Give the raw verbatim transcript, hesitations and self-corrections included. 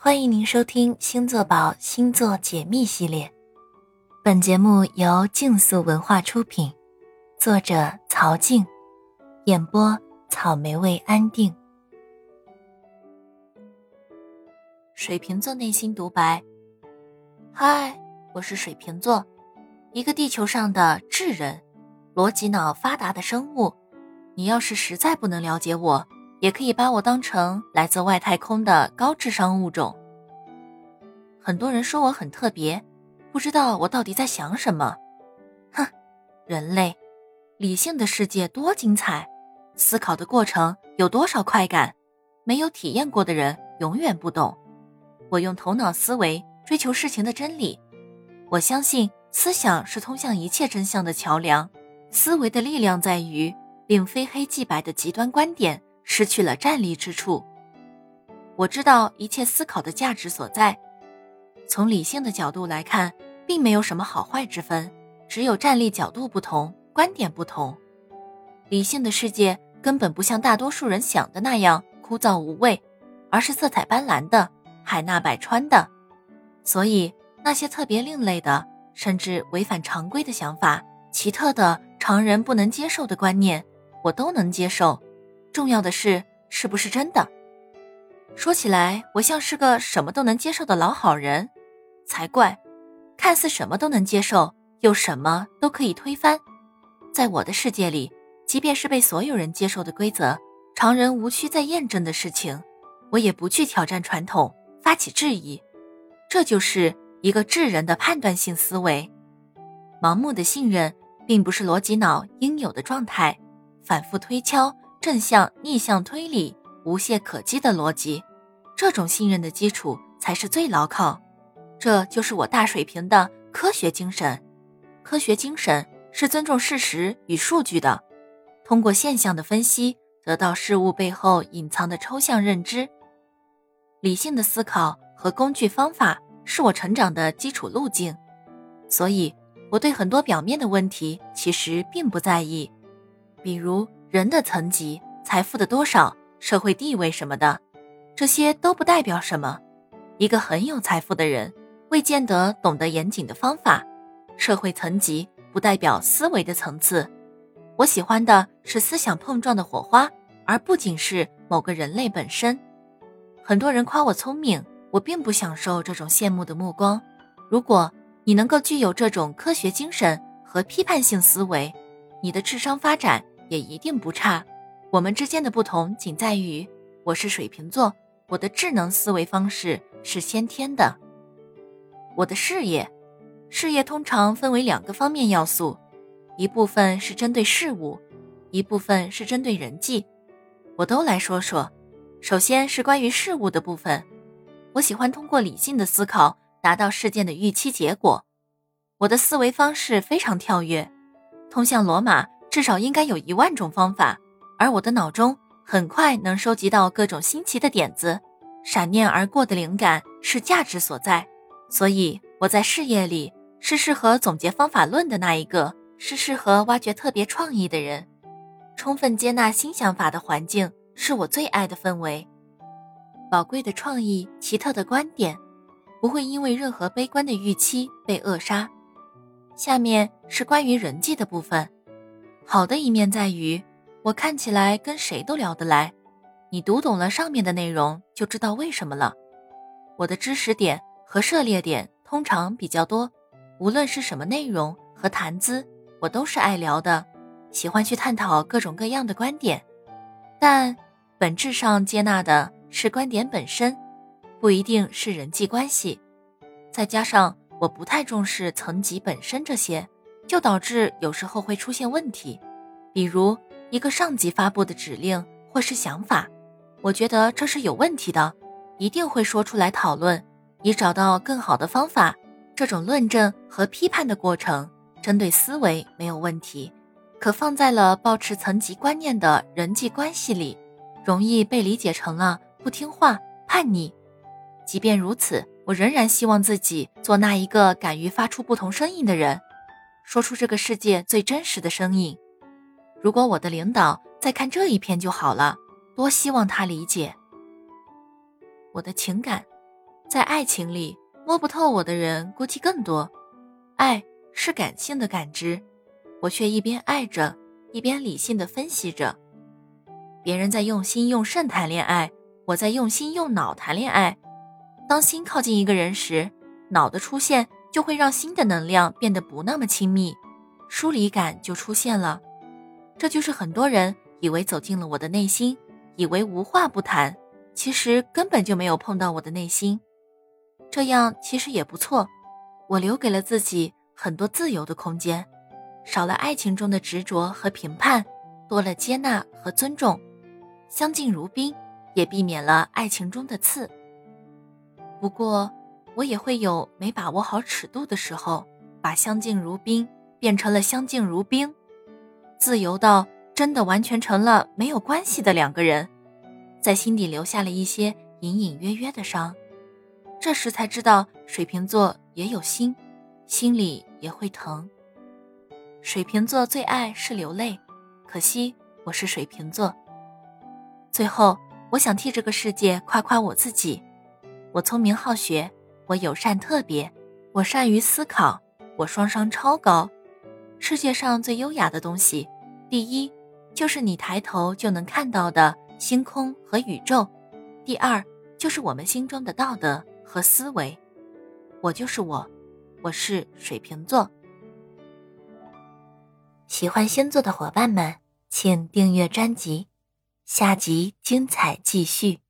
欢迎您收听星座宝星座解密系列，本节目由竞速文化出品，作者曹静，演播草莓味安定。水瓶座内心独白：嗨，我是水瓶座，一个地球上的智人，逻辑脑发达的生物。你要是实在不能了解我，也可以把我当成来自外太空的高智商物种。很多人说我很特别，不知道我到底在想什么。哼，人类，理性的世界多精彩，思考的过程有多少快感，没有体验过的人永远不懂。我用头脑思维追求事情的真理，我相信思想是通向一切真相的桥梁，思维的力量在于令非黑即白的极端观点失去了站立之处。我知道一切思考的价值所在，从理性的角度来看，并没有什么好坏之分，只有站立角度不同，观点不同。理性的世界根本不像大多数人想的那样枯燥无味，而是色彩斑斓的，海纳百川的。所以那些特别另类的，甚至违反常规的想法，奇特的常人不能接受的观念，我都能接受。重要的是，是不是真的？说起来，我像是个什么都能接受的老好人，才怪！看似什么都能接受，又什么都可以推翻。在我的世界里，即便是被所有人接受的规则，常人无需再验证的事情，我也不去挑战传统，发起质疑。这就是一个智人的判断性思维。盲目的信任并不是逻辑脑应有的状态，反复推敲，正向逆向推理，无懈可击的逻辑，这种信任的基础才是最牢靠。这就是我大水瓶的科学精神。科学精神是尊重事实与数据的，通过现象的分析，得到事物背后隐藏的抽象认知。理性的思考和工具方法是我成长的基础路径，所以我对很多表面的问题其实并不在意，比如人的层级、财富的多少、社会地位什么的，这些都不代表什么。一个很有财富的人未见得懂得严谨的方法，社会层级不代表思维的层次。我喜欢的是思想碰撞的火花，而不仅是某个人类本身。很多人夸我聪明，我并不享受这种羡慕的目光。如果你能够具有这种科学精神和批判性思维，你的智商发展也一定不差。我们之间的不同仅在于，我是水瓶座，我的智能思维方式是先天的。我的事业，事业通常分为两个方面要素，一部分是针对事物，一部分是针对人际。我都来说说。首先是关于事物的部分，我喜欢通过理性的思考达到事件的预期结果。我的思维方式非常跳跃，通向罗马至少应该有一万种方法，而我的脑中很快能收集到各种新奇的点子，闪念而过的灵感是价值所在。所以我在事业里是适合总结方法论的那一个，是适合挖掘特别创意的人。充分接纳新想法的环境是我最爱的氛围。宝贵的创意，奇特的观点，不会因为任何悲观的预期被扼杀。下面是关于人际的部分。好的一面在于，我看起来跟谁都聊得来。你读懂了上面的内容，就知道为什么了。我的知识点和涉猎点通常比较多，无论是什么内容和谈资，我都是爱聊的，喜欢去探讨各种各样的观点。但本质上接纳的是观点本身，不一定是人际关系。再加上我不太重视层级本身这些，就导致有时候会出现问题。比如一个上级发布的指令或是想法，我觉得这是有问题的，一定会说出来讨论，以找到更好的方法。这种论证和批判的过程，针对思维没有问题，可放在了抱持层级观念的人际关系里，容易被理解成了不听话、叛逆。即便如此，我仍然希望自己做那一个敢于发出不同声音的人，说出这个世界最真实的声音。如果我的领导再看这一篇就好了，多希望他理解。我的情感， 在爱情里，摸不透我的人估计更多。爱是感性的感知，我却一边爱着，一边理性的分析着。别人在用心用肾谈恋爱，我在用心用脑谈恋爱。当心靠近一个人时，脑的出现就会让心的能量变得不那么亲密，疏离感就出现了。这就是很多人以为走进了我的内心，以为无话不谈，其实根本就没有碰到我的内心。这样其实也不错，我留给了自己很多自由的空间，少了爱情中的执着和评判，多了接纳和尊重，相敬如宾，也避免了爱情中的刺。不过我也会有没把握好尺度的时候，把相敬如宾变成了相敬如冰，自由到真的完全成了没有关系的两个人，在心底留下了一些隐隐约约的伤。这时才知道水瓶座也有心，心里也会疼。水瓶座最爱是流泪，可惜我是水瓶座。最后我想替这个世界夸夸我自己，我聪明好学，我友善特别，我善于思考，我双商超高。世界上最优雅的东西，第一就是你抬头就能看到的星空和宇宙，第二就是我们心中的道德和思维。我就是我，我是水瓶座。喜欢星座的伙伴们，请订阅专辑，下集精彩继续。